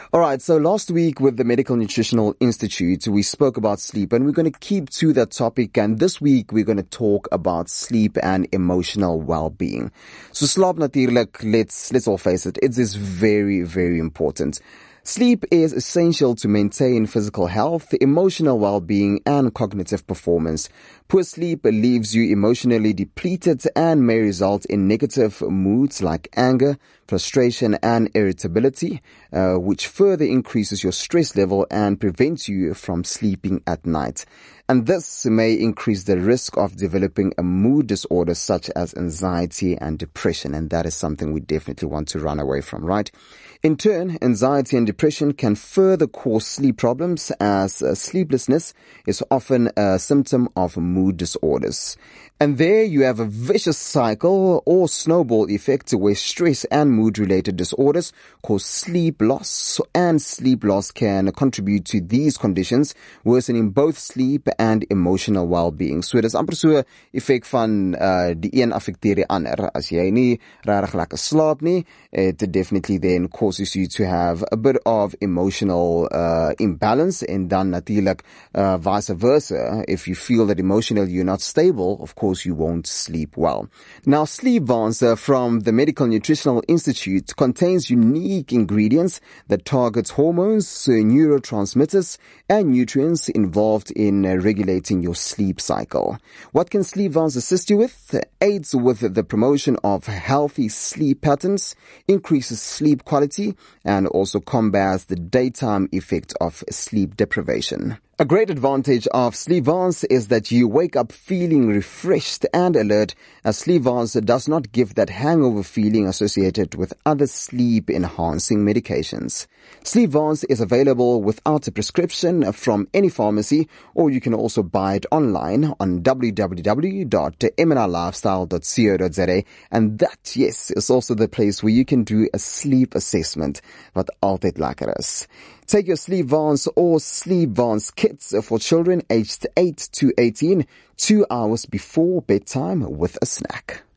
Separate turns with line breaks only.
All right, so last week with the Medical Nutritional Institute, we spoke about sleep, and we're going to keep to that topic. And this week, we're going to talk about sleep and emotional well-being. So slaap natuurlijk, let's all face it, it is very, very important. Sleep is essential to maintain physical health, emotional well-being, and cognitive performance. Poor sleep leaves you emotionally depleted and may result in negative moods like anger, frustration, and irritability, which further increases your stress level and prevents you from sleeping at night. And this may increase the risk of developing a mood disorder such as anxiety and depression. And that is something we definitely want to run away from, right? In turn, anxiety and depression can further cause sleep problems, as sleeplessness is often a symptom of mood disorders. And there you have a vicious cycle or snowball effect where stress and mood-related disorders cause sleep loss, and sleep loss can contribute to these conditions, worsening both sleep and emotional well-being. So dis amper so effek van die een affekteer die ander. As jy nie regtig lekker slaap nie, it definitely then causes you to have a bit of emotional imbalance, and dan natuurlijk vice versa. If you feel that emotionally you're not stable, of course you won't sleep well. Now, Sleepvance from the Medical Nutritional Institute contains unique ingredients that targets hormones, neurotransmitters, and nutrients involved in regulating your sleep cycle. What can Sleepvance assist you with? Aids with the promotion of healthy sleep patterns, increases sleep quality, and also combats the daytime effect of sleep deprivation. A great advantage of Sleepvance is that you wake up feeling refreshed and alert, as Sleepvance does not give that hangover feeling associated with other sleep-enhancing medications. Sleepvance is available without a prescription from any pharmacy, or you can also buy it online on www.mnrlifestyle.co.za, and that, yes, is also the place where you can do a sleep assessment, wat altyd lekker is. Take your Sleepvance or Sleepvance kits for children aged 8 to 18, 2 hours before bedtime with a snack.